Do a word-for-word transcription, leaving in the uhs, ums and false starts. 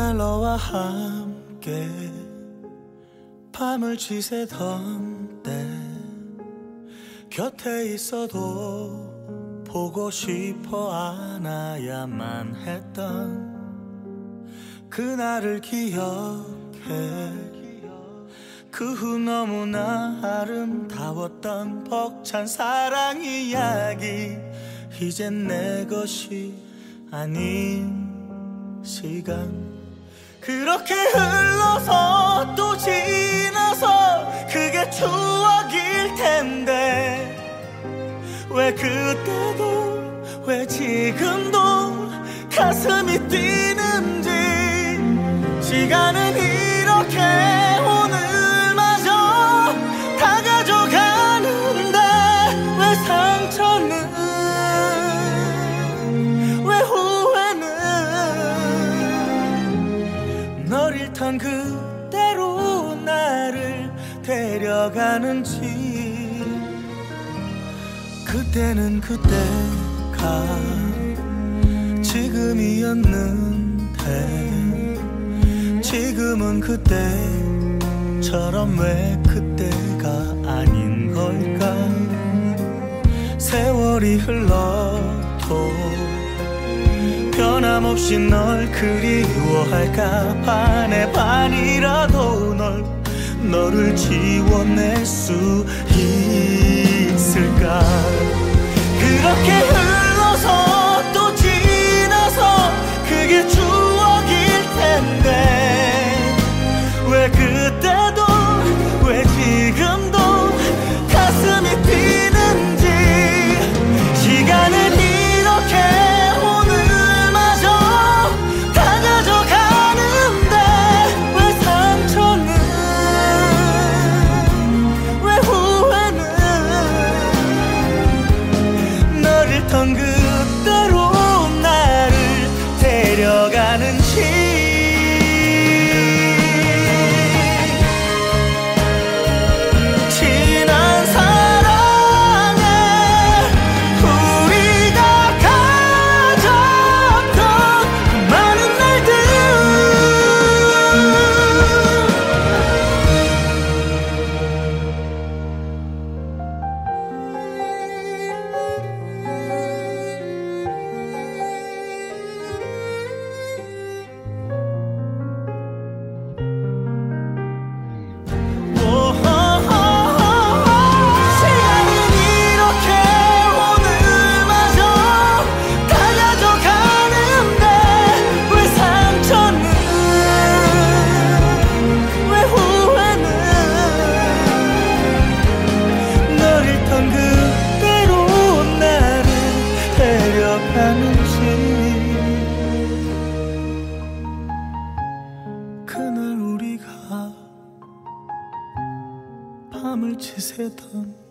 그날 너와 함께 밤을 지새던 때 곁에 있어도 보고 싶어 안아야만 했던 그날을 기억해. 그 후 너무나 아름다웠던 벅찬 사랑 이야기, 이젠 내 것이 아닌 시간. 그렇게 흘러서 또 지나서 그게 추억일 텐데, 왜 그때도 왜 지금도 가슴이 뛰는지. 시간은 이렇게 오늘마저 다 가져가는데, 왜 상처는 왜 후회는 널 잃던 그대로 나를 데려가는지. 그때는 그때가 지금이었는데, 지금은 그때처럼 왜 그때가 아닌 걸까. 세월이 흘러도 변함없이 널 그리워할까. 반의 반이라도 널 너를 지워낼 수 있을까. 그렇게 흘러서 또 지나서 그게 추억일 텐데, 왜 그때도 왜 지금도 가슴이 뛰는지. 시간은 이렇게 오늘마저 다 가져가는데, 왜 상처는 왜 후회는 널 잃던 그대로 나를 데려가는지. 그날 우리가 밤을 지새던